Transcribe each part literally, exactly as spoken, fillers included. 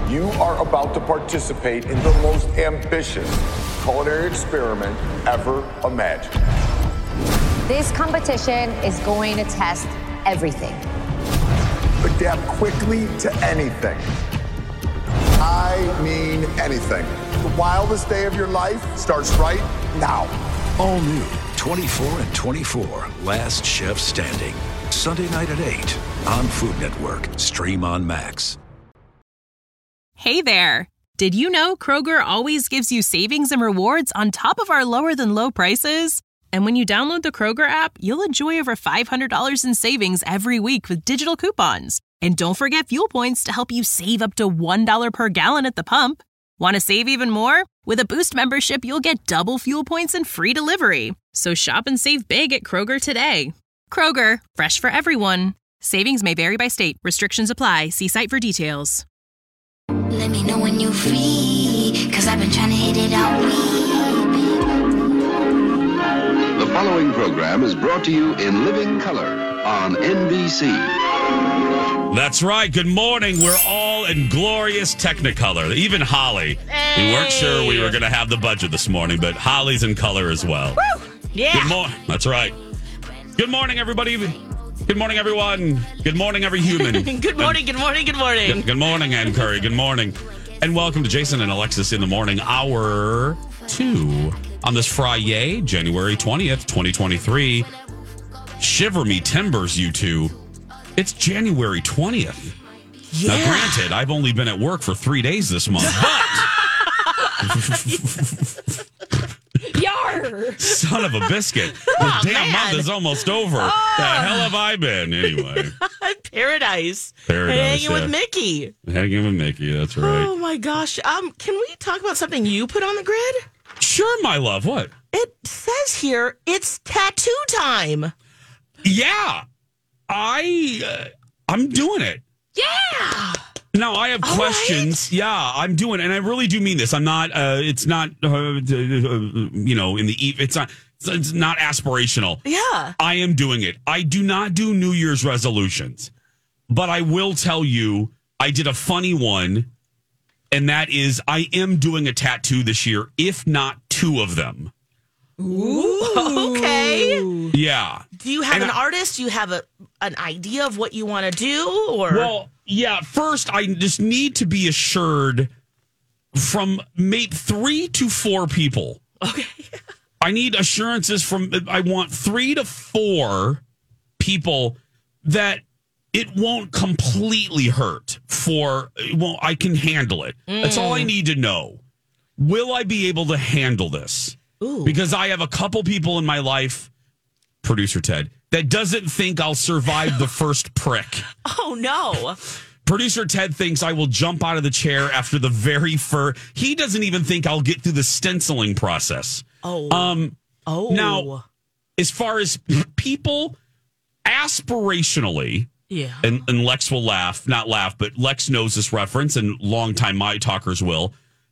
You are about to participate in the most ambitious culinary experiment ever imagined. This competition is going to test everything. Adapt quickly to anything. I mean anything. The wildest day of your life starts right now. All new twenty-four and twenty-four, Last Chef Standing. Sunday night at eight on Food Network. Stream on Max. Hey there. Did you know Kroger always gives you savings and rewards on top of our lower than low prices? And when you download the Kroger app, you'll enjoy over five hundred dollars in savings every week with digital coupons. And don't forget fuel points to help you save up to one dollar per gallon at the pump. Want to save even more? With a Boost membership, you'll get double fuel points and free delivery. So shop and save big at Kroger today. Kroger, fresh for everyone. Savings may vary by state. Restrictions apply. See site for details. Let me know when you're free, cause I've been trying to hit it all week. The following program is brought to you in living color on N B C. That's right. Good morning. We're all in glorious Technicolor. Even Holly. Hey. We weren't sure we were going to have the budget this morning, but Holly's in color as well. Woo! Yeah. Good morning. That's right. Good morning, everybody. Good morning, everyone. Good morning, every human. Good morning, good morning, good morning. Good, good morning, Ann Curry. Good morning. And welcome to Jason and Alexis in the Morning, hour two on this Friday, January twentieth, twenty twenty-three. Shiver me timbers, you two. It's January twentieth. Yeah. Now, granted, I've only been at work for three days this month, but... Yar! Son of a biscuit. The Oh, damn man. month is almost over. Oh. The hell have I been, anyway? Paradise. Paradise, Hanging yeah. with Mickey. Hanging with Mickey, that's right. Oh, my gosh. Um, can we talk about something you put on the grid? Sure, my love. What? It says here it's tattoo time. Yeah. I, uh, I'm doing it. Yeah. Now, I have All questions. right. Yeah, I'm doing, and I really do mean this. I'm not, uh, it's not, uh, uh, you know, in the, e- it's not, it's not aspirational. Yeah. I am doing it. I do not do New Year's resolutions, but I will tell you, I did a funny one, and that is I am doing a tattoo this year, if not two of them. Ooh. Okay. Yeah. Do you have And an I- artist? Do you have a an idea of what you want to do? Or Well, yeah, first, I just need to be assured from maybe three to four people. okay. I need assurances from, I want three to four people that it won't completely hurt for, well, I can handle it. Mm. That's all I need to know. Will I be able to handle this? Ooh. Because I have a couple people in my life, producer Ted, that doesn't think I'll survive the first prick. Oh, no. Producer Ted thinks I will jump out of the chair after the very first. He doesn't even think I'll get through the stenciling process. Oh. Um. Oh. Now, as far as people, aspirationally, Yeah. and, and Lex will laugh, not laugh, but Lex knows this reference, and longtime My Talkers will.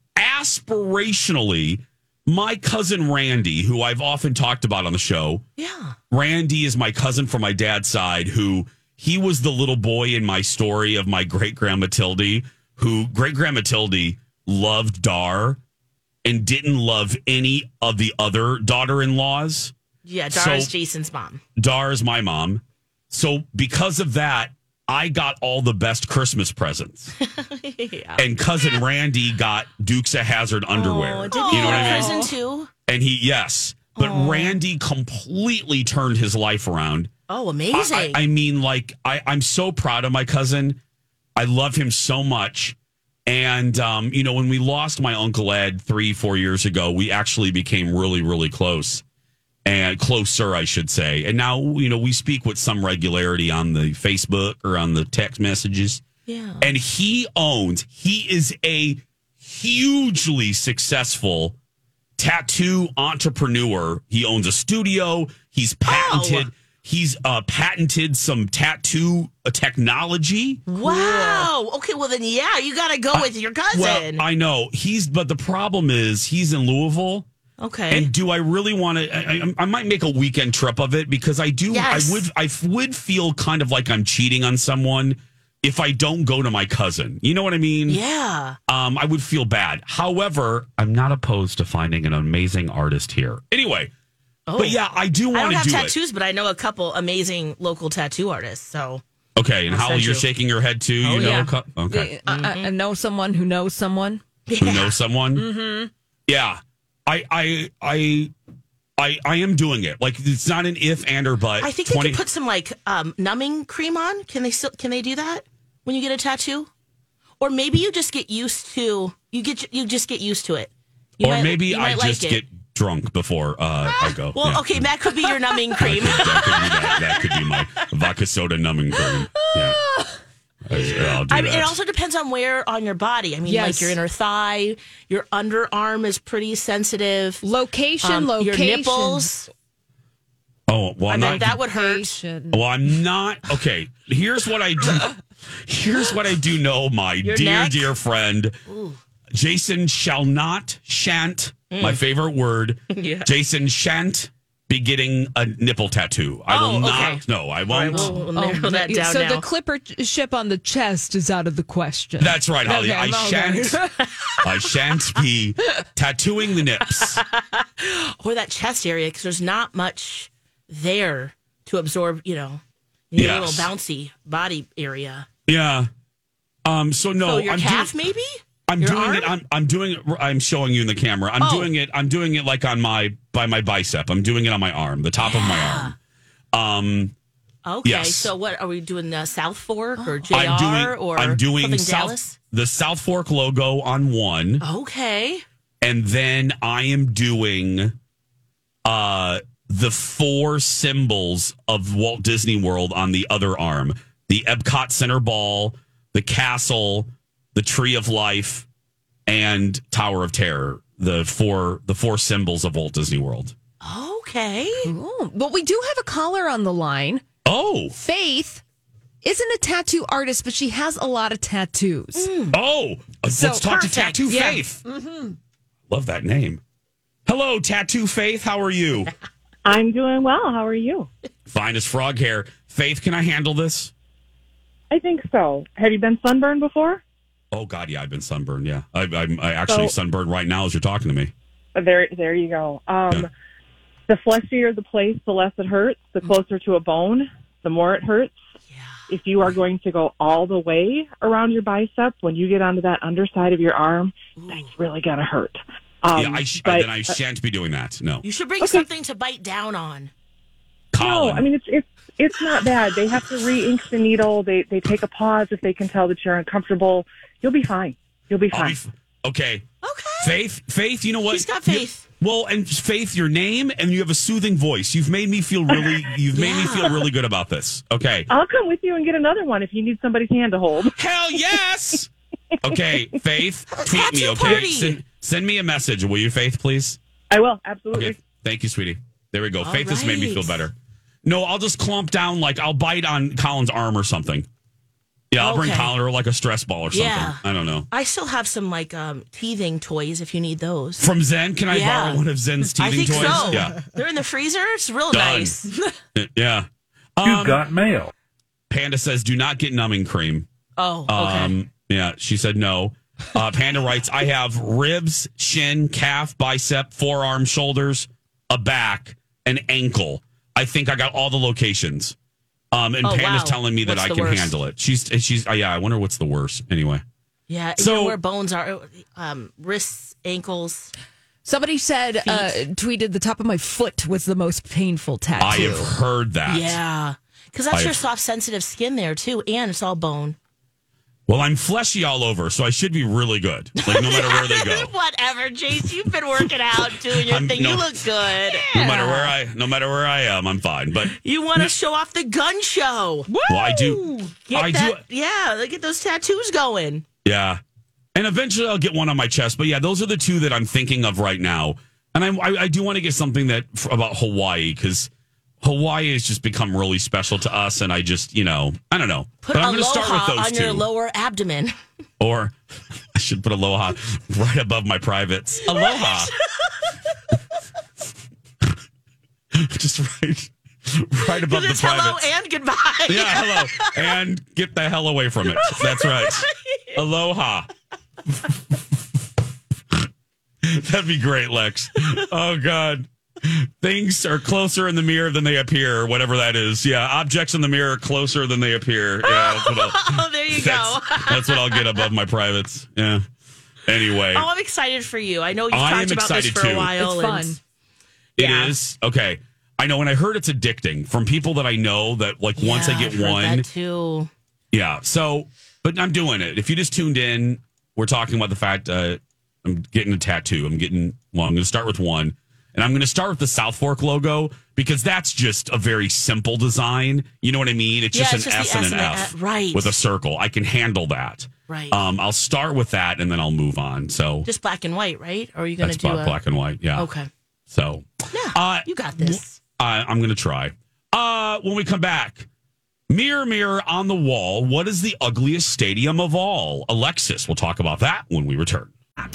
Aspirationally, my cousin Randy, who I've often talked about on the show. Yeah. Randy is my cousin from my dad's side, who he was the little boy in my story of my great grandma Matilde, who great grandma Matilde loved Dar and didn't love any of the other daughter-in-laws. Yeah, Dara's So- Jason's mom. Dar is my mom. So because of that, I got all the best Christmas presents. Yeah. And cousin Randy got Dukes of Hazzard underwear. Oh, did you he know what have I a mean? present too? And he, yes. But Oh. Randy completely turned his life around. Oh, I, amazing. I, I mean, like, I, I'm so proud of my cousin. I love him so much. And, um, you know, when we lost my Uncle Ed three, four years ago, we actually became really, really close. And closer, I should say. And now, you know, we speak with some regularity on the Facebook or on the text messages. yeah. And he owns, he is a hugely successful tattoo entrepreneur. He owns a studio. He's patented. Oh. He's uh, patented some tattoo uh, technology. Wow. Okay, well then, yeah, you got to go with your cousin. Well, I know he's, but the problem is he's in Louisville. okay. And do I really want to? I, I, I might make a weekend trip of it because I do. Yes. I would. I would feel kind of like I'm cheating on someone if I don't go to my cousin. You know what I mean? Yeah. Um, I would feel bad. However, I'm not opposed to finding an amazing artist here. Anyway, Oh. but yeah, I do I want don't to have do tattoos, but I know a couple amazing local tattoo artists. So it. Okay, and I'll Holly, send you're you. shaking your head too. Oh, you know? yeah. Co- Okay. I, I, I know someone who knows someone. Who knows someone? Mm-hmm. Yeah. I, I, I, I, I am doing it. Like, it's not an if and or but. I think twenty they can put some like um, numbing cream on. Can they still? Can they do that when you get a tattoo? Or maybe you just get used to you get you just get used to it. You or might- maybe you I might like just it. get drunk before uh, I go. Well, Yeah. okay, that could be your numbing cream. that, could be that. That could be my vodka soda numbing cream. Yeah. I, I'll do I mean, that. it also depends on where on your body. I mean, Yes. like your inner thigh, your underarm is pretty sensitive. Location, Um, location. Your nipples. oh, well, I I'm mean, not. that would hurt. Location. Well, I'm not. Okay, here's what I do. Here's what I do know, my Your dear, neck? dear friend. Jason shall not, shan't, my favorite word. Yeah. Jason shan't be getting a nipple tattoo. I Oh, will not. okay. No, I All right, won't. we'll, we'll narrow that down so now. the clipper ship on the chest is out of the question. That's right, Holly. Okay, I okay. shan't. I shan't be tattooing the nips. or that chest area, because there's not much there to absorb, you know, your Yes. little bouncy body area. Yeah. Um. So no, so your I'm calf, doing. maybe? I'm Your doing arm? it. I'm. I'm doing it. I'm showing you in the camera. I'm Oh. doing it. I'm doing it like on my by my bicep. I'm doing it on my arm, the top of my arm. Um. Okay, Yes. so what are we doing? Uh, South Fork or J I'm R doing. or I'm doing something South Dallas? the South Fork logo on one, Okay. and then I am doing, uh, the four symbols of Walt Disney World on the other arm: the Epcot Center Ball, the castle, the Tree of Life, and Tower of Terror. The four the four symbols of Walt Disney World. Okay. Oh, but we do have a caller on the line. Oh, Faith isn't a tattoo artist, but she has a lot of tattoos. oh! uh, So let's talk perfect. to Tattoo Yeah. Faith. Love that name. Hello, Tattoo Faith. How are you? I'm doing well. How are you? Fine as frog hair. Faith, can I handle this? I think so. Have you been sunburned before? Oh God, yeah, I've been sunburned. Yeah, I, I'm I actually So- sunburned right now as you're talking to me. Uh, There, there you go. Um, Yeah. The fleshier the place, the less it hurts. The closer to a bone, the more it hurts. If you are going to go all the way around your bicep, when you get onto that underside of your arm, that's really going to hurt. Um, yeah, I sh- but, then I shan't be doing that. No, You should bring Okay. something to bite down on. Colin. No, I mean it's it's it's not bad. They have to re-ink the needle. They they take a pause if they can tell that you're uncomfortable. You'll be fine. You'll be I'll fine. be f- okay. Okay. Faith, Faith, you know what? She's got You- faith. well, and Faith, your name, and you have a soothing voice. You've made me feel really. You've made me Yeah. feel really good about this. Okay. I'll come with you and get another one if you need somebody's hand to hold. Hell yes. Okay, Faith, tweet me. Tattoo Okay, party. send, send me a message, will you, Faith, please? I will absolutely. Okay, thank you, sweetie. There we go. All Faith has made me right. feel better. No, I'll just clump down, like I'll bite on Colin's arm or something. Yeah, I'll bring Okay. Colin or like a stress ball or something. Yeah. I don't know. I still have some like um, teething toys if you need those. From Zen, can I Yeah. borrow one of Zen's I teething think toys? so. Yeah, They're in the freezer. It's real Done. nice. yeah. Um, got mail. Panda says, "Do not get numbing cream." Oh, okay. Um, yeah, she said no. Uh, Panda writes, I have ribs, shin, calf, bicep, forearm, shoulders, a back, an ankle. I think I got all the locations. Um, and Oh, Panda's wow. telling me that What's I the can worst? handle it. She's, she's, uh, yeah, I wonder what's the worst. Anyway. Yeah, So- you know where bones are, um, wrists, ankles. Somebody said, uh, tweeted, the top of my foot was the most painful tattoo. I have heard that. Yeah, because that's I've- your soft, sensitive skin there too, and it's all bone. Well, I'm fleshy all over, so I should be really good. Like, no matter where they go. Whatever, Jace. You've been working out, doing your I'm- thing. no- you look good. No matter where I, no matter where I am, I'm fine. But, You want to show off the gun show? well, I do. Get I that, do. Yeah, get those tattoos going. Yeah. And eventually I'll get one on my chest. But yeah, those are the two that I'm thinking of right now. And I, I, I do want to get something that f- about Hawaii, because Hawaii has just become really special to us. And I just, you know, I don't know. Put but I'm going to aloha start with on those your two. lower abdomen. Or I should put aloha right above my privates. Aloha. Just right. Right above the it's privates. hello and goodbye. Yeah, hello. And get the hell away from it. That's right. Aloha. That'd be great, Lex. Oh, God. Things are closer in the mirror than they appear, or whatever that is. Yeah, objects in the mirror are closer than they appear. Yeah, that's what I'll, oh, there you that's, go. That's what I'll get above my privates. Yeah. Anyway. Oh, I'm excited for you. I know you've I talked am about this excited for too. a while. It's fun. and- It Yeah. is okay. I know, and I heard it's addicting from people that I know that like once I Yeah, get I've heard one, that too. yeah. So, but I'm doing it. If you just tuned in, we're talking about the fact uh, I'm getting a tattoo. I'm getting well. I'm going to start with one, and I'm going to start with the South Fork logo because that's just a very simple design. You know what I mean? It's Yeah, just it's an just S the and S an and the F, F, right. with a circle. I can handle that. Right. Um, I'll start with that, and then I'll move on. So Just black and white, right? Or are you going to that's do black, a... black and white. Yeah. Okay. So Yeah, uh, you got this. I, I'm going to try. Uh, when we come back, mirror, mirror on the wall, what is the ugliest stadium of all? Alexis, we'll talk about that when we return.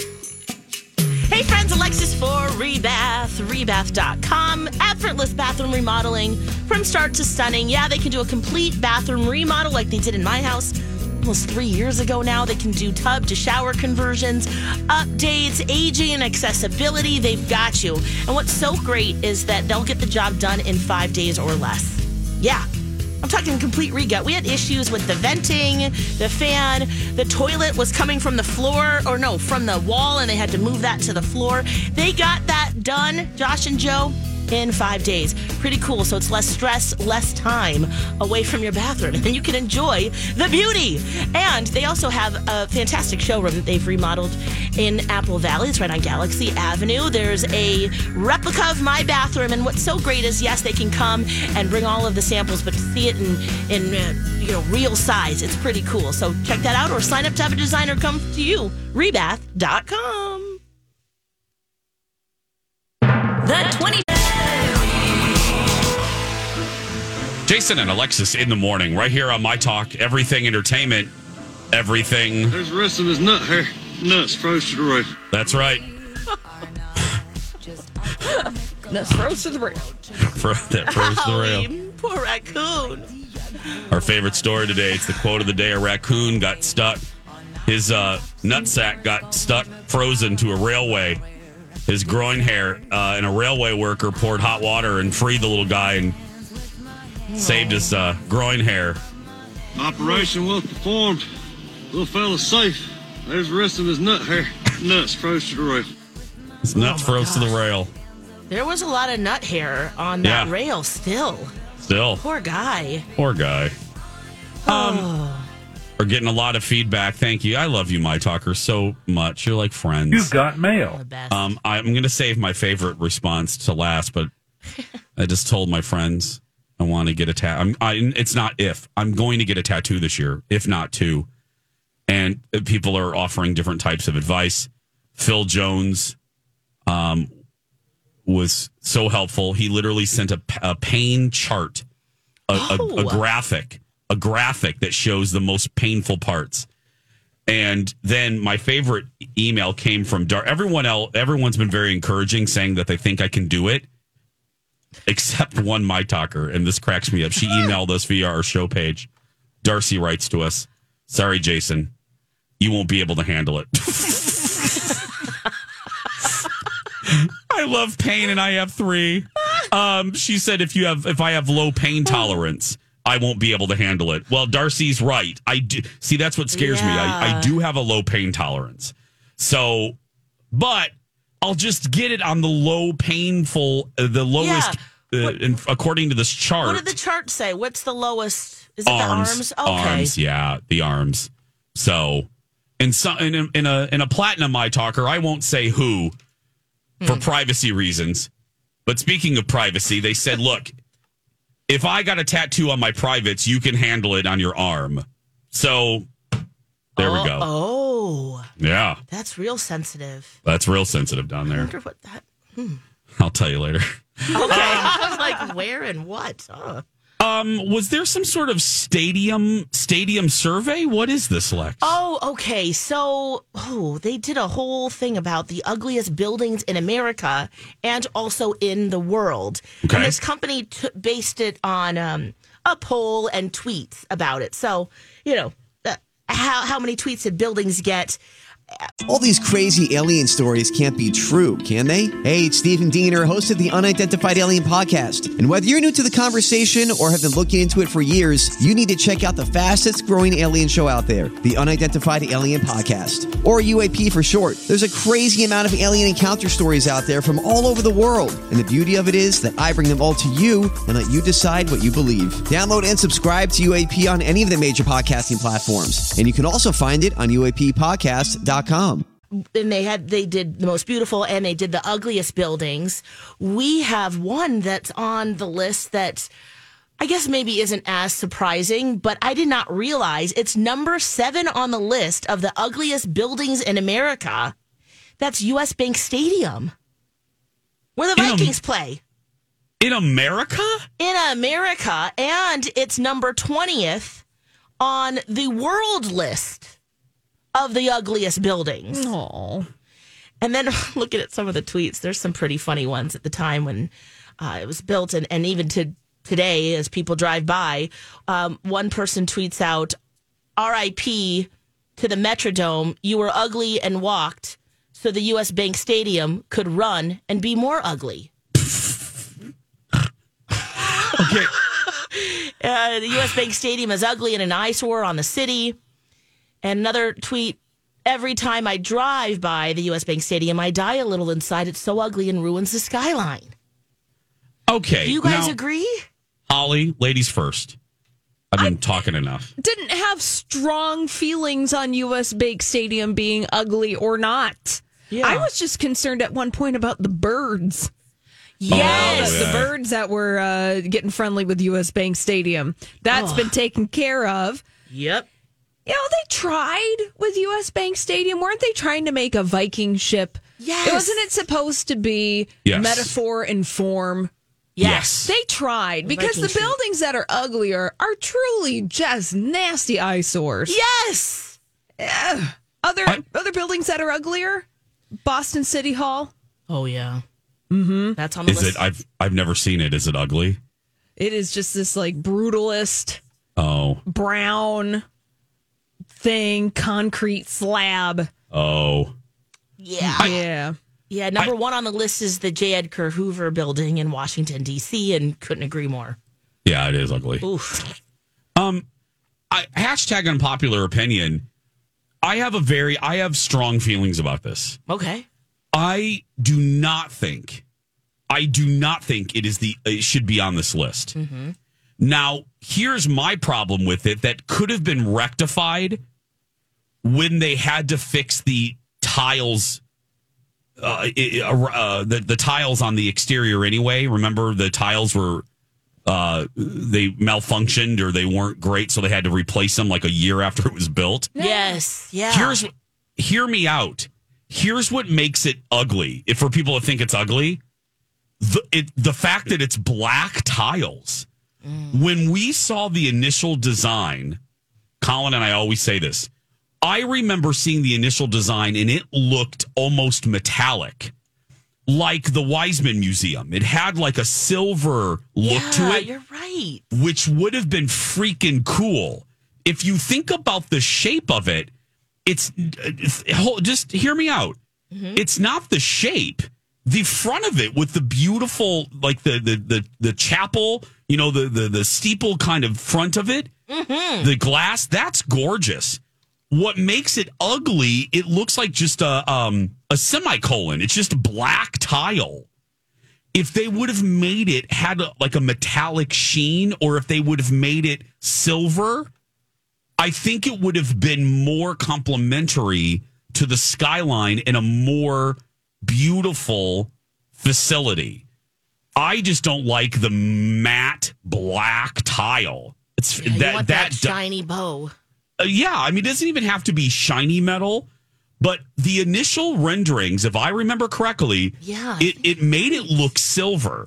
Hey friends, Alexis for Rebath, rebath dot com. Effortless bathroom remodeling from start to stunning. Yeah, they can do a complete bathroom remodel like they did in my house almost three years ago now. They can do tub to shower conversions, updates, aging, and accessibility. They've got you. And what's so great is that they'll get the job done in five days or less. Yeah. I'm talking complete regut. We had issues with the venting, the fan, the toilet was coming from the floor, or no, from the wall, and they had to move that to the floor. They got that done, Josh and Joe, in five days. Pretty cool. So it's less stress, less time away from your bathroom, and then you can enjoy the beauty. And they also have a fantastic showroom that they've remodeled in Apple Valley. It's right on Galaxy Avenue. There's a replica of my bathroom, and what's so great is, yes, they can come and bring all of the samples, but to see it in, in uh, you know, real size, it's pretty cool. So check that out, or sign up to have a designer come to you. rebath dot com. The twenty. Jason and Alexis in the morning, right here on My Talk, Everything Entertainment, Everything. There's the rest of his nut hair. Nuts froze to the roof. That's right. Nuts froze to the roof. For, that froze to the rail. Golly, poor raccoon. Our favorite story today, it's the quote of the day. A raccoon got stuck. His uh, nutsack got stuck, frozen to a railway. His groin hair, uh, and a railway worker poured hot water and freed the little guy and saved his uh, groin hair. Operation well performed. Little fella's safe. There's the rest of his nut hair. Nuts froze to the roof. His nuts Oh, froze gosh. to the rail. There was a lot of nut hair on that Yeah. rail still. Still. Poor guy. Poor guy. Um, Oh. We're getting a lot of feedback. Thank you. I love you, My Talker, so much. You're like friends. You've got mail. The best. Um, I'm going to save my favorite response to last, but I just told my friends I want to get a tattoo. It's not if. I'm going to get a tattoo this year, if not two. And people are offering different types of advice. Phil Jones um, was so helpful. He literally sent a, a pain chart, a, Oh. a, a graphic, a graphic that shows the most painful parts. And then my favorite email came from Dar. Everyone else, everyone's been very encouraging, saying that they think I can do it, except one My Talker, and this cracks me up. She emailed us via our show page. Darcy writes to us, "Sorry, Jason, you won't be able to handle it." I love pain, and I have three. Um, she said, "If you have, if I have low pain tolerance, I won't be able to handle it." Well, Darcy's right. I do. See, that's what scares me. I, I do have a low pain tolerance. So, but I'll just get it on the low painful, uh, the lowest, Yeah. uh, in, according to this chart. What did the chart say? What's the lowest? Is it arms, the arms? Okay. arms, yeah, the arms. So, in some in a, in a in a platinum My Talker, I won't say who for privacy reasons. But speaking of privacy, they said, "Look, if I got a tattoo on my privates, you can handle it on your arm." So there oh, we go. Oh, Yeah, that's real sensitive. that's real sensitive down I there. wonder what that. Hmm. I'll tell you later. Okay, I was like, where and what? Oh. Um, was there some sort of stadium stadium survey? What is this, Lex? Oh, okay. So, oh, they did a whole thing about the ugliest buildings in America and also in the world. Okay. And this company t- based it on um, a poll and tweets about it. So, you know, uh, how how many tweets did buildings get? All these crazy alien stories can't be true, can they? Hey, it's Stephen Diener, host of the Unidentified Alien Podcast. And whether you're new to the conversation or have been looking into it for years, you need to check out the fastest growing alien show out there, the Unidentified Alien Podcast, or U A P for short. There's a crazy amount of alien encounter stories out there from all over the world. And the beauty of it is that I bring them all to you and let you decide what you believe. Download and subscribe to U A P on any of the major podcasting platforms. And you can also find it on U A P podcast dot com. And they had they did the most beautiful and they did the ugliest buildings. We have one that's on the list that I guess maybe isn't as surprising, but I did not realize it's number seven on the list of the ugliest buildings in America. That's U S Bank Stadium, where the Vikings in, play. In America? In America, and it's number twentieth on the world list of the ugliest buildings. Aww. And then looking at some of the tweets, there's some pretty funny ones at the time when uh, it was built. And, and even to today, as people drive by, um, one person tweets out, R I P to the Metrodome. You were ugly and walked so the U S Bank Stadium could run and be more ugly. Okay. uh, the U S Bank Stadium is ugly and an eyesore on the city. And another tweet, every time I drive by the U S Bank Stadium, I die a little inside. It's so ugly and ruins the skyline. Okay. Do you guys now, agree? Holly, ladies first. I've been I talking enough. Didn't have strong feelings on U S Bank Stadium being ugly or not. Yeah. I was just concerned at one point about the birds. Yes, oh, yeah. The birds that were uh, getting friendly with U S Bank Stadium. That's oh. been taken care of. Yep. You know, they tried with U S Bank Stadium. Weren't they trying to make a Viking ship? Yes. Wasn't it supposed to be yes. metaphor and form? Yes. They tried because Viking the ship. buildings that are uglier are truly just nasty eyesores. Yes. Yeah. Other I, other buildings that are uglier? Boston City Hall. Oh, yeah. Mm-hmm. That's on the Is list. it? I've I've never seen it. Is it ugly? It is just this like brutalist. Oh. Brown thing, concrete slab. Oh. Yeah. I, yeah. Yeah, number I, one on the list is the J. Edgar Hoover building in Washington, D C, and couldn't agree more. Yeah, it is ugly. Oof. Um, I, hashtag unpopular opinion. I have a very, I have strong feelings about this. Okay. I do not think, I do not think it is the, it should be on this list. Mm-hmm. Now, here's my problem with it that could have been rectified when they had to fix the tiles, uh, uh, the, the tiles on the exterior anyway. Remember, the tiles were, uh, they malfunctioned or they weren't great, so they had to replace them like a year after it was built. Yes, yeah. Here's, hear me out. Here's what makes it ugly. If for people that think it's ugly, the, it, the fact that it's black tiles. Mm. When we saw the initial design, Colin and I always say this, I remember seeing the initial design and it looked almost metallic, like the Weizmann Museum. It had like a silver look yeah, to it. You're right. Which would have been freaking cool. If you think about the shape of it, it's, it's just hear me out. Mm-hmm. It's not the shape. The front of it with the beautiful, like the the the, the chapel, you know, the, the the steeple kind of front of it, mm-hmm. the glass, that's gorgeous. What makes it ugly, it looks like just a um a semicolon. It's just black tile. If they would have made it, had a, like a metallic sheen, or if they would have made it silver, I think it would have been more complimentary to the skyline and a more beautiful facility. I just don't like the matte black tile. It's yeah, that you want that, that shiny bow. Uh, yeah, I mean, it doesn't even have to be shiny metal, but the initial renderings, if I remember correctly, yeah, it, it made it look silver.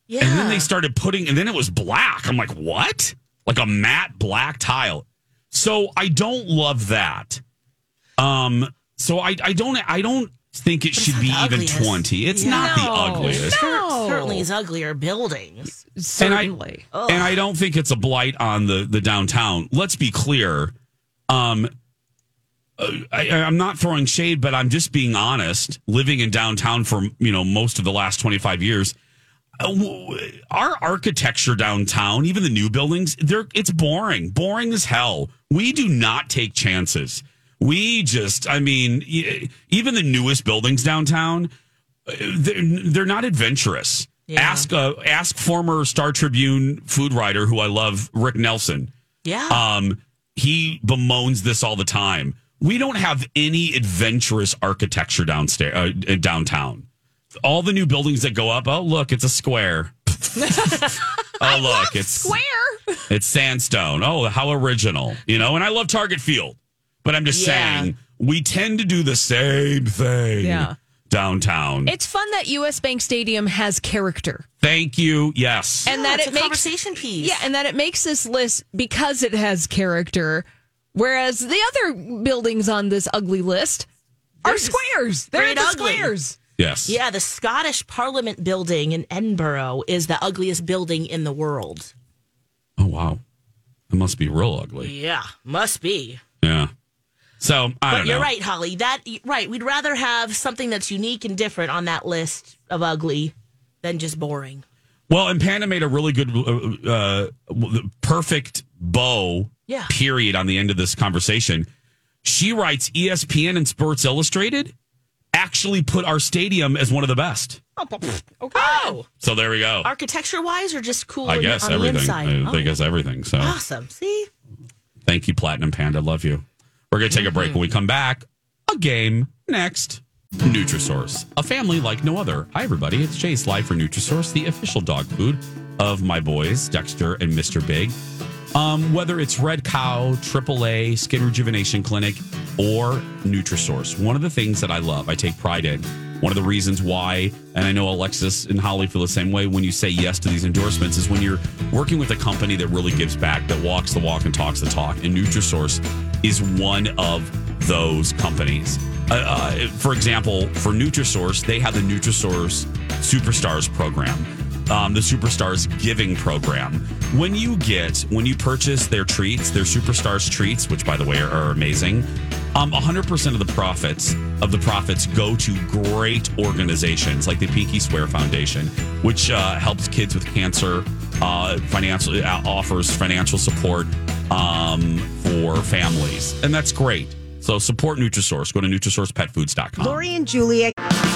Yeah. And then they started putting, and then it was black. I'm like, what? Like a matte black tile. So I don't love that. Um. So I, I don't I don't think it But should be even twenty. It's Yeah. not the No. ugliest. Cer- certainly is uglier buildings. Certainly. And I, and I don't think it's a blight on the, the downtown. Let's be clear. Um, uh, I, I'm not throwing shade, but I'm just being honest. Living in downtown for you know most of the last twenty-five years, uh, w- our architecture downtown, even the new buildings, they're it's boring, boring as hell. We do not take chances. We just, I mean, e- even the newest buildings downtown, uh, they're, they're not adventurous. Yeah. Ask uh, ask former Star Tribune food writer who I love, Rick Nelson. Yeah. Um, he bemoans this all the time. We don't have any adventurous architecture downstairs, uh, downtown. All the new buildings that go up, oh, look, it's a square. oh, look, it's square. It's sandstone. Oh, how original. You know, and I love Target Field. But I'm just Yeah. saying, we tend to do the same thing Yeah. downtown. It's fun that U S Bank Stadium has character. Thank you. Yes. And Yeah, that it's it a makes conversation piece. Yeah, and that it makes this list because it has character, whereas the other buildings on this ugly list are They're just squares. They're straight the ugly. squares. Yes. Yeah, the Scottish Parliament building in Edinburgh is the ugliest building in the world. Oh, wow. It must be real ugly. Yeah, must be. Yeah. So, I But don't you're know. right, Holly. That right. We'd rather have something that's unique and different on that list of ugly than just boring. Well, and Panda made a really good, uh, uh, perfect bow, Yeah. period, on the end of this conversation. She writes E S P N and Sports Illustrated actually put our stadium as one of the best. Okay. Oh, So there we go. architecture wise, or just cool? I on- guess on the everything. inside? I, Oh, I guess everything. So awesome. See, thank you, Platinum Panda. Love you. We're going to take a break. When we come back, a game next. Nutrisource, a family like no other. Hi, everybody. It's Chase live for Nutrisource, the official dog food of my boys, Dexter and Mister Big. Um, whether it's Red Cow, triple A, Skin Rejuvenation Clinic, or Nutrisource, one of the things that I love, I take pride in, one of the reasons why, and I know Alexis and Holly feel the same way when you say yes to these endorsements, is when you're working with a company that really gives back, that walks the walk and talks the talk. And Nutrisource is one of those companies. Uh, uh, for example, for Nutrisource, they have the Nutrisource Superstars program. Um, the Superstars Giving Program. When you get, when you purchase their treats, their Superstars treats, which by the way are, are amazing, um, one hundred percent of the profits of the profits go to great organizations like the Pinky Swear Foundation, which uh, helps kids with cancer, uh, financial uh, offers financial support um, for families, and that's great. So support Nutrisource. Go to Nutrisource Pet Foods dot com. Lori and Julia.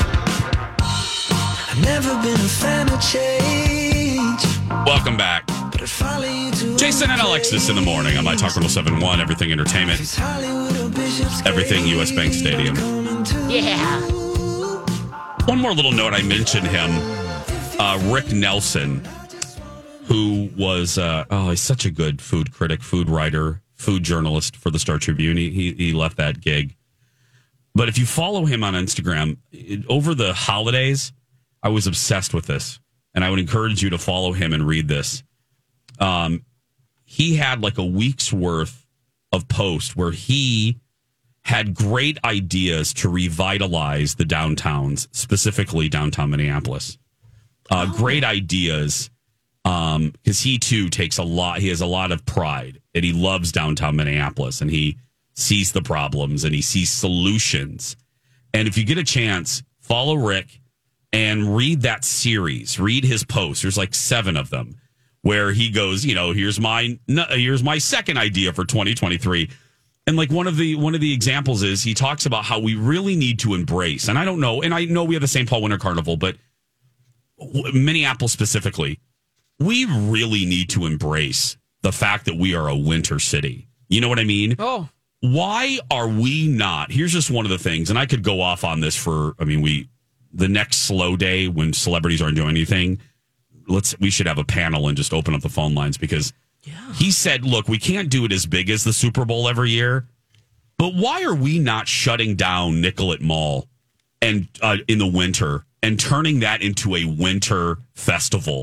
Never been a fan of change. Welcome back. Jason and Alexis in the morning on My Talk one oh seven point one, Everything Entertainment, Everything U S Bank Stadium. yeah. One more little note, I mentioned him, uh, Rick Nelson, who was, uh, oh, he's such a good food critic, food writer, food journalist for the Star Tribune. He, he, he left that gig. But if you follow him on Instagram, it, over the holidays, I was obsessed with this, and I would encourage you to follow him and read this. Um, he had like a week's worth of posts where he had great ideas to revitalize the downtowns, specifically downtown Minneapolis. Uh, oh. Great ideas, um, because he too takes a lot. He has a lot of pride, and he loves downtown Minneapolis, and he sees the problems and he sees solutions. And if you get a chance, follow Rick and read that series, read his posts. There's like seven of them where he goes, you know, here's my, here's my second idea for twenty twenty-three. And like one of the, one of the examples is he talks about how we really need to embrace, and I don't know, and I know we have the Saint Paul Winter Carnival, but Minneapolis specifically, we really need to embrace the fact that we are a winter city. You know what I mean? Oh. Why are we not? Here's just one of the things, and I could go off on this for, I mean, we, the next slow day when celebrities aren't doing anything, let's, we should have a panel and just open up the phone lines, because yeah. he said, look, we can't do it as big as the Super Bowl every year, but why are we not shutting down Nicollet Mall and uh, in the winter and turning that into a winter festival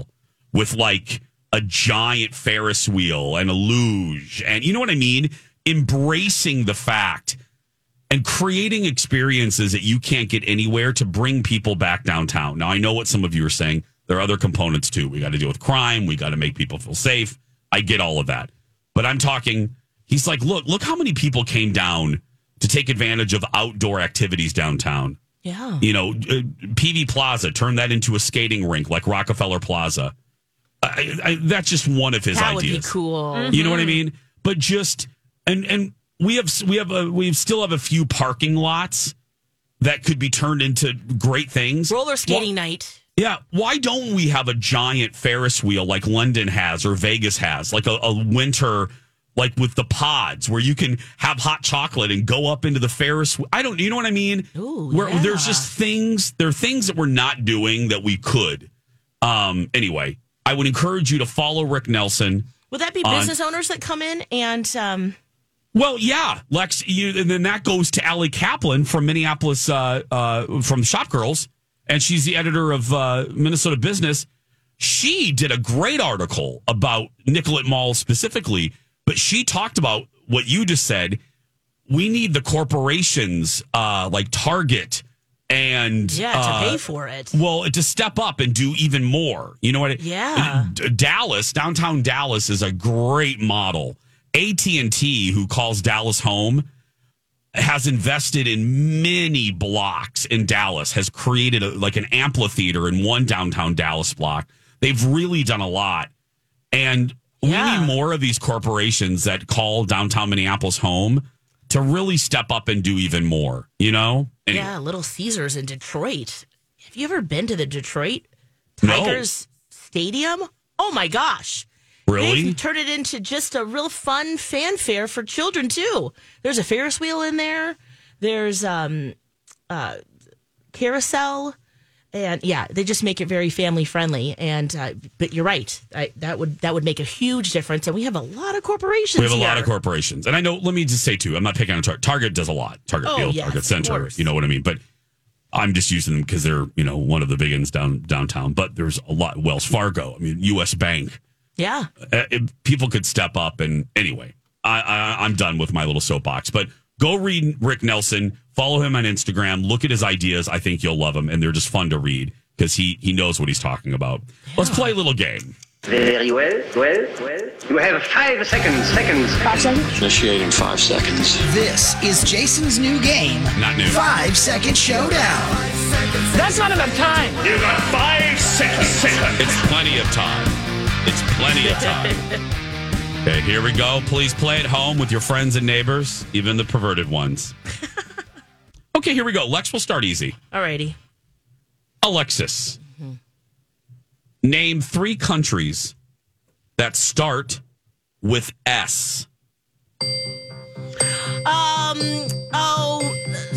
with like a giant Ferris wheel and a luge. And you know what I mean? Embracing the fact and creating experiences that you can't get anywhere to bring people back downtown. Now, I know what some of you are saying. There are other components too. We got to deal with crime. We got to make people feel safe. I get all of that. But I'm talking, he's like, look, look how many people came down to take advantage of outdoor activities downtown. Yeah. You know, uh, P V Plaza, turn that into a skating rink like Rockefeller Plaza. I, I, that's just one of his that ideas. That would be cool. Mm-hmm. You know what I mean? But just, and, and we have, we have, a, we still have a few parking lots that could be turned into great things. Roller skating well, night. Yeah. Why don't we have a giant Ferris wheel like London has or Vegas has, like a, a winter, like with the pods where you can have hot chocolate and go up into the Ferris. I don't, you know what I mean? Ooh, where yeah. there's just things, there are things that we're not doing that we could. Um, anyway, I would encourage you to follow Rick Nelson. Would that be on, business owners that come in and, um, well, yeah, Lex, you, and then that goes to Allie Kaplan from Minneapolis, uh, uh, from Shop Girls. And she's the editor of uh, Minnesota Business. She did a great article about Nicollet Mall specifically, but she talked about what you just said. We need the corporations uh, like Target and yeah, to uh, pay for it. Well, to step up and do even more. You know what? I, yeah. D- Dallas, downtown Dallas is a great model. A T and T, who calls Dallas home, has invested in many blocks in Dallas, has created a, like an amphitheater in one downtown Dallas block. They've really done a lot. And yeah. we need more of these corporations that call downtown Minneapolis home to really step up and do even more, you know? Anyway. Yeah, Little Caesars in Detroit. Have you ever been to the Detroit No. Tigers Stadium? Oh, my gosh. Really? They've turned it into just a real fun fanfare for children, too. There's a Ferris wheel in there. There's um, uh, carousel. And, yeah, they just make it very family-friendly. And uh, But you're right. I, that would that would make a huge difference. And we have a lot of corporations We have a here. lot of corporations. And I know, let me just say, too, I'm not picking on Target. Target does a lot. Target Oh, Field, yes, Target of Center, course. you know what I mean? But I'm just using them because they're, you know, one of the big ones down, downtown. But there's a lot. Wells Fargo, I mean, U S Bank. Yeah. Uh, it, people could step up. And anyway, I, I, I'm done with my little soapbox. But go read Rick Nelson. Follow him on Instagram. Look at his ideas. I think you'll love them. And they're just fun to read because he, he knows what he's talking about. Yeah. Let's play a little game. Very well, well, well. You have five seconds, seconds. Five seconds? Initiating five seconds. This is Jason's new game. Not new. Five Second Showdown. That's not enough time. You got five seconds. It's plenty of time. It's plenty of time. Okay, here we go. Please play at home with your friends and neighbors, even the perverted ones. Okay, here we go. Lex will start easy. All righty. Alexis, mm-hmm. Name three countries that start with S. Um, oh,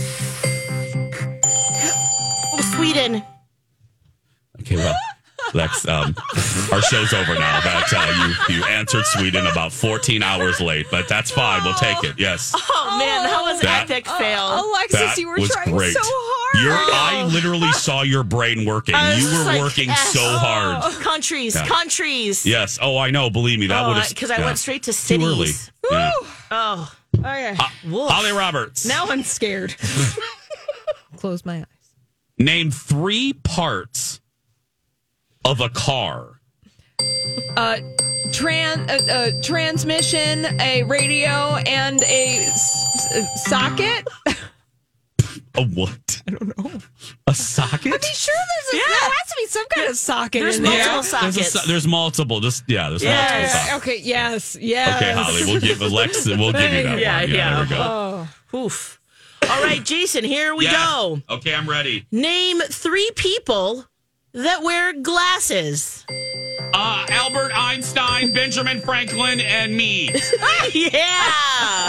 oh Sweden. Okay, well, Lex, um, our show's over now. But uh, you you answered Sweden about fourteen hours late, but that's fine. We'll take it. Yes. Oh man, that was That- epic fail. Alexis, That you were was trying great. so hard. Your, I literally saw your brain working. I was You were like, working yes. so hard. Oh, countries, Yeah. countries. Yes. Oh, I know. Believe me, that Oh, would have because I went straight to Too early. cities. Yeah. Oh, Okay. Woof. Holly Roberts. Now I'm scared. Close my eyes. Name three parts of a car. Uh, tran- uh, uh, transmission, a radio, and a s- s- socket. A what? I don't know. A socket? I mean, sure, there's a, Yeah. there has to be some kind of socket There's in multiple there. sockets. There's, a, so- there's multiple. Just yeah. There's Yes. multiple Yeah, sockets. okay, yes, yes. Okay, Holly. We'll give Alexa. We'll give you that Yeah, one. yeah. There we go. Oh. Oof. All right, Jason, here we Yeah. go. Okay, I'm ready. Name three people that wear glasses. Uh, Albert Einstein, Benjamin Franklin, and me. Yeah.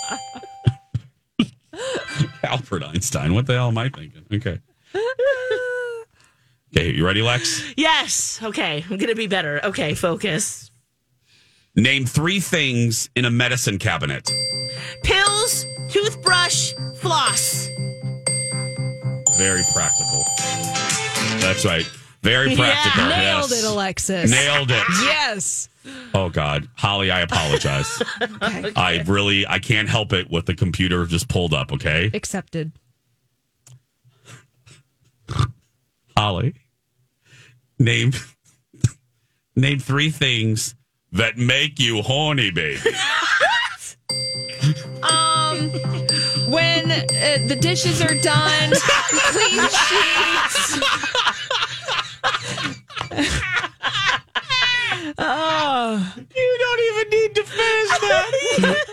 Albert Einstein. What the hell am I thinking? Okay. Okay, you ready, Lex? Yes. Okay, I'm going to be better. Okay, focus. Name three things in a medicine cabinet. Pills, toothbrush, floss. Very practical. That's right. Very practical. Yeah. Nailed yes. it, Alexis. Nailed it. Yes. Oh, God. Holly, I apologize. Okay. I really, I can't help it with the computer just pulled up, okay? Accepted. Holly, name, name three things that make you horny, baby. Um, when uh, the dishes are done, clean sheets. Oh, you don't even need to finish that.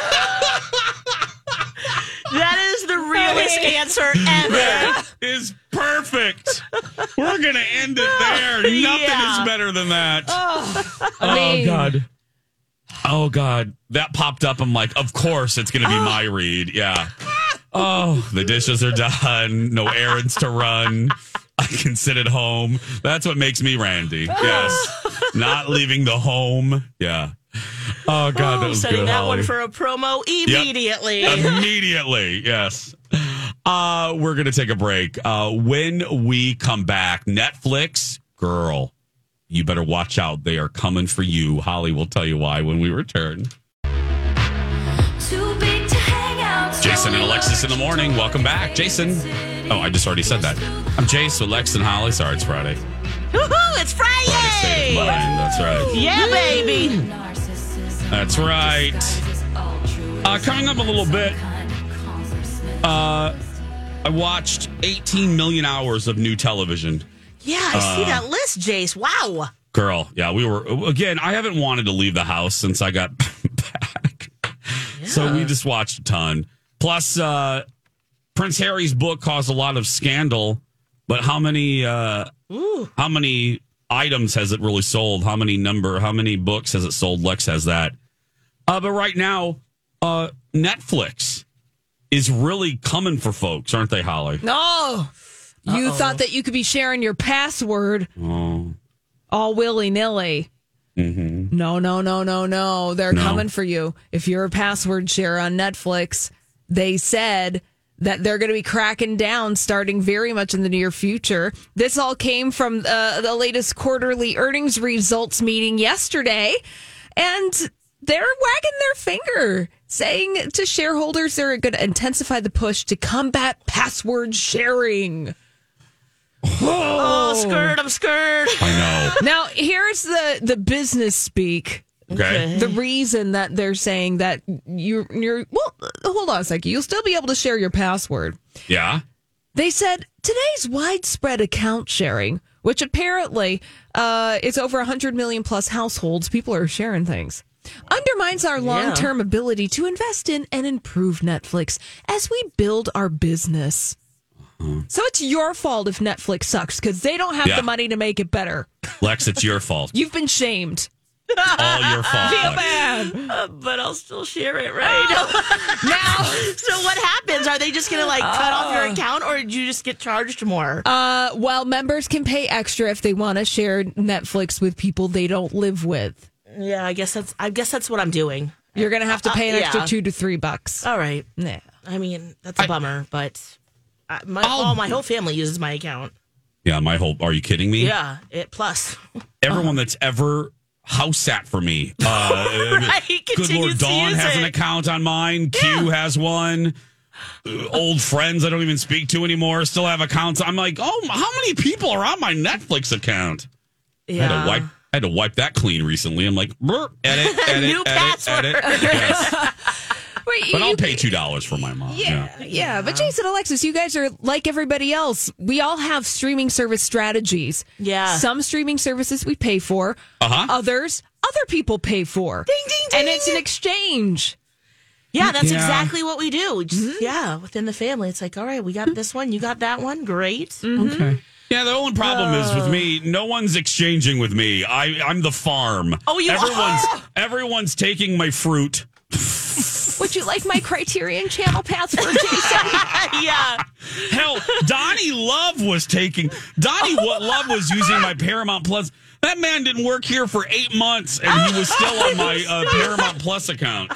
That is the realest answer ever. That is perfect. We're going to end it there. Nothing Yeah. is better than that. Oh, Oh, mean- God. Oh, God. That popped up. I'm like, of course it's going to be Oh. my read. Yeah. Oh, the dishes are done. No errands to run. I can sit at home. That's what makes me Randy. Yes. Not leaving the home. Yeah. Oh, God, Oh, that was setting good, that Holly. one for a promo immediately. Yep. Immediately, yes. Uh, we're going to take a break. Uh, when we come back, Netflix, girl, you better watch out. They are coming for you. Holly will tell you why when we return. Too big to hang out. Jason and Alexis in the morning. Welcome back. Jason. Oh, I just already said that. I'm Jason, Lex, and Holly. Sorry, it's Friday. Woohoo! It's Friday. State of mind. That's right. Yeah, baby. That's right. Uh, coming up a little bit, uh, I watched eighteen million hours of new television. Yeah, I see Uh, that list, Jace. Wow. Girl, yeah, we were, again, I haven't wanted to leave the house since I got back. So we just watched a ton. Plus, uh, Prince Harry's book caused a lot of scandal, but how many, uh, how many items has it really sold? How many number, how many books has it sold? Lex has that. Uh, but right now, uh, Netflix is really coming for folks, aren't they, Holly? No. You Uh-oh. thought that you could be sharing your password Oh. all willy-nilly. Mm-hmm. No, no, no, no, no. They're No. coming for you. If you're a password share on Netflix, they said that they're going to be cracking down starting very much in the near future. This all came from uh, the latest quarterly earnings results meeting yesterday. And they're wagging their finger, saying to shareholders they're going to intensify the push to combat password sharing. Oh, skirt, I'm skirt. I know. Now, here's the, the business speak. Okay. The reason that they're saying that you, you're, well, hold on a second. You'll still be able to share your password. Yeah. They said today's widespread account sharing, which apparently uh, is over one hundred million plus households, people are sharing things, undermines our long-term ability to invest in and improve Netflix as we build our business. So it's your fault if Netflix sucks because they don't have Yeah. the money to make it better. Lex, it's your fault. You've been shamed. All your fault. Feel Lex. bad. Uh, but I'll still share it, right? Now, so what happens? Are they just going to like cut off your account, or do you just get charged more? Uh, well, members can pay extra if they want to share Netflix with people they don't live with. Yeah, I guess that's. I guess that's what I'm doing. You're going to have to pay an Uh, extra yeah. two to three bucks. All right. Yeah. I mean, that's a I- bummer, but I, my I'll- all my whole family uses my account. Yeah, my whole. Are you kidding me? Yeah, it plus. Everyone that's ever house sat for me. Uh, Right, Good continues Lord, to Dawn use has an it. account on mine. Q has one. Uh, old friends I don't even speak to anymore still have accounts. I'm like, oh, how many people are on my Netflix account? Yeah. I had to wipe. I had to wipe that clean recently. I'm like, brr, edit, edit, New edit, password. edit. Yes. Wait, But I'll you- pay two dollars for my mom. Yeah, yeah, but Jason, Alexis, you guys are like everybody else. We all have streaming service strategies. Yeah. Some streaming services we pay for. Uh-huh. Others, other people pay for. Ding, ding, ding. And it's an exchange. Yeah, that's Yeah. exactly what we do. We just- Mm-hmm. Yeah, within the family, it's like, all right, we got this one, you got that one, great. Mm-hmm. Okay. Yeah, the only problem is with me, no one's exchanging with me. I, I'm the farm. Oh, you everyone's, are? Everyone's taking my fruit. Would you like my Criterion Channel password, Jason? Yeah. Hell, Donnie Love was taking, Donnie what Love was using my Paramount Plus. That man didn't work here for eight months, and he was still on my uh, Paramount Plus account.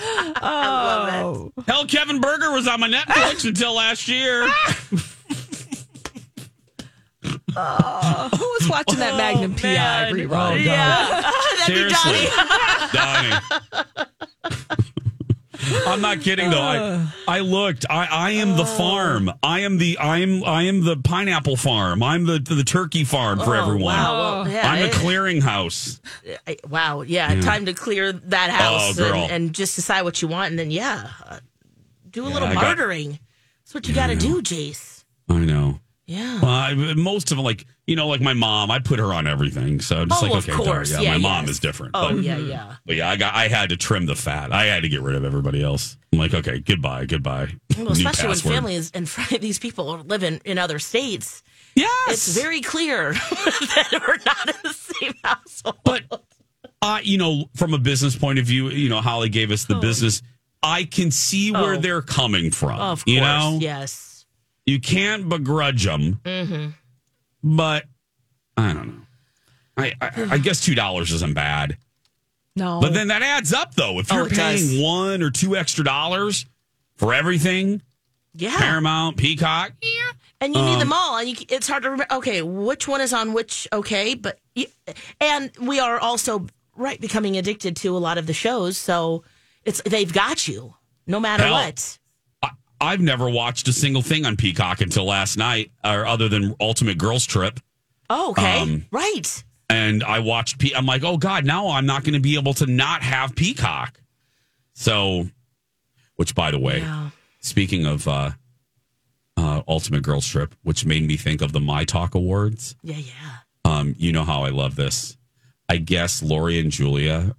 Oh. Hell, Kevin Berger was on my Netflix until last year. Oh, who was watching that Magnum oh, P I rerun? Oh, God. Yeah. That'd Seriously. be Donnie. Donnie. I'm not kidding though. I, I looked. I, I am the farm. I am the I am I am the pineapple farm. I'm the the turkey farm for Oh, everyone. wow. Well, yeah, I'm it- the clearinghouse. I- Wow. Yeah, Yeah. Time to clear that house Oh, girl. and, and just decide what you want, and then yeah, uh, do a Yeah, little I got- bartering. That's what you got to do, Jace. I know. Yeah. Well, I, most of them, like you know, like my mom, I put her on everything. So I'm just Oh, like, of okay, darn, course. yeah, Yeah, my mom yes. is different. Oh but, yeah, yeah. But yeah, I got I had to trim the fat. I had to get rid of everybody else. I'm like, okay, goodbye, goodbye. Well, New especially when password. families and fr- these people live in, in other states. Yes. It's very clear that we're not in the same household. But uh, you know, from a business point of view, you know, Holly gave us the business. I can see where Oh. they're coming from. Of course, you know, yes. you can't begrudge them, Mm-hmm. but I don't know. I I, I guess two dollars isn't bad. No, But then that adds up, though. If Oh, you're it paying does. one or two extra dollars for everything, Yeah. Paramount, Peacock, And you need Um, them all, and you, it's hard to remember. Okay, which one is on which? Okay, but you, and we are also right becoming addicted to a lot of the shows, so it's they've got you no matter Hell, what. I, I've never watched a single thing on Peacock until last night, or other than Ultimate Girls Trip. Oh, okay, Um, right. And I watched. Pe- I'm like, oh God, now I'm not going to be able to not have Peacock. So, which by the way, Yeah. speaking of uh, uh, Ultimate Girls Trip, which made me think of the My Talk Awards. Yeah, yeah. Um, you know how I love this. I guess Lori and Julia.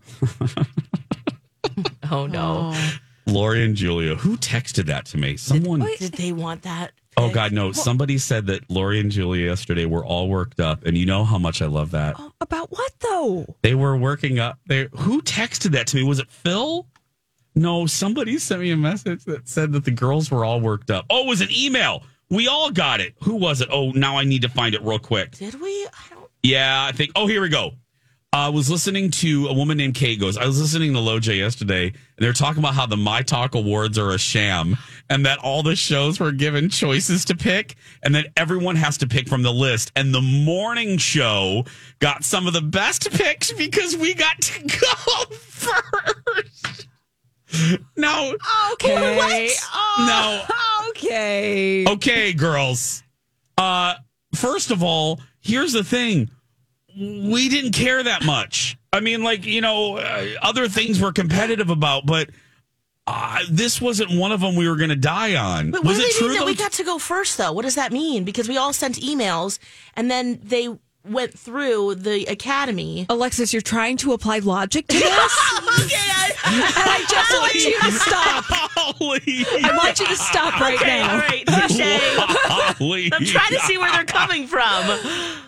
Oh no, Lori and Julia. Who texted that to me? Someone. did, did they want that? Oh God, no! Somebody said that Lori and Julia yesterday were all worked up, and you know how much I love that. about what though? They were working up. They who texted that to me? Was it Phil? No, somebody sent me a message that said that the girls were all worked up. Oh, it was an email. We all got it. Who was it? Oh, now I need to find it real quick. Did we? I don't. Yeah, I think. Oh, here we go. I was listening to a woman named Kate goes, I was listening to Loja yesterday, and they were talking about how the My Talk Awards are a sham and that all the shows were given choices to pick and that everyone has to pick from the list. And the morning show got some of the best picks because we got to go first. No. Okay. What? No. Okay. Okay, girls. Uh, first of all, here's the thing. We didn't care that much. I mean, like, you know, uh, other things we're competitive about, but uh, this wasn't one of them we were going to die on. But Was what do it they true mean that though? we got to go first, though? What does that mean? Because we all sent emails, and then they went through the academy. Alexis, you're trying to apply logic to this? Okay, I, And I just want you to stop. Holly. I want you to stop right okay, now. all right, touche. Holly. I'm trying to see where they're coming from.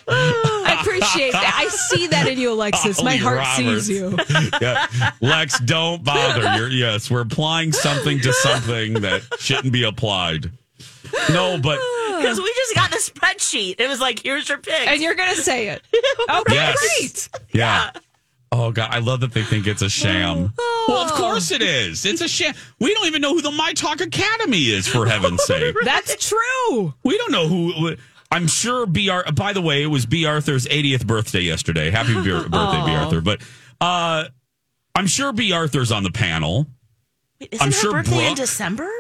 I appreciate that. I see that in you, Alexis. My Holly heart Roberts. sees you. Yeah. Lex, don't bother. You're, yes, we're applying something to something that shouldn't be applied. No, but Because we just got the spreadsheet. It was like, here's your pick. And you're going to say it. Okay, yes. great. Yeah. Oh God, I love that they think it's a sham. Well, of course it is. It's a sham. We don't even know who the My Talk Academy is, for heaven's sake. That's true. We don't know who. I'm sure B. R. By the way, it was B. Arthur's eightieth birthday yesterday. Happy B- birthday, B. Arthur. But uh, I'm sure B. Arthur's on the panel. Wait, isn't I'm her sure birthday in Brooke- December?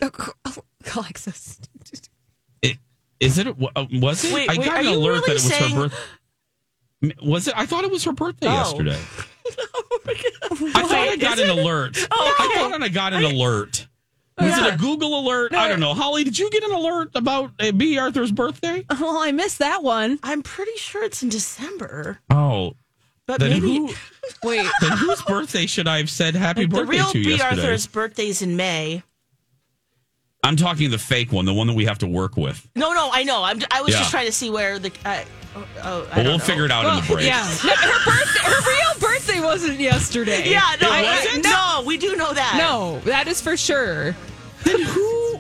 Alexis. It, is it? uh, Was it? Wait, I wait, got are an you alert really that it was saying- her birthday. Was it? I thought it was her birthday Oh. yesterday. I thought I got an alert. Oh, I okay. thought I got an alert. Was Yeah. it a Google alert? I don't know. Holly, did you get an alert about uh, B. Arthur's birthday? Well, I missed that one. I'm pretty sure it's in December. Oh, But then maybe. who? Wait. Then whose birthday should I have said happy the birthday real to B. yesterday? Arthur's birthday's in May. I'm talking the fake one, the one that we have to work with. No, no, I know. I'm, I was Yeah. just trying to see where the. Uh, oh, oh, I Well, don't we'll know. figure it out in the break. Yeah. Her birthday, her real birthday wasn't yesterday. Yeah, no, It I- wasn't? no, we do know that. No, that is for sure. Then who?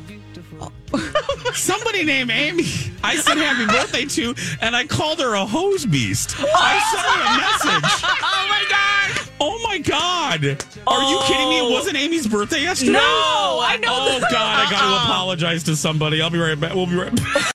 Somebody named Amy. I said happy birthday to, and I called her a hose beast. I sent her a message. Oh my god! Oh my God! Are you kidding me? It wasn't Amy's birthday yesterday. No, I know Oh that. God! I got to Uh-uh. apologize to somebody. I'll be right back. We'll be right back.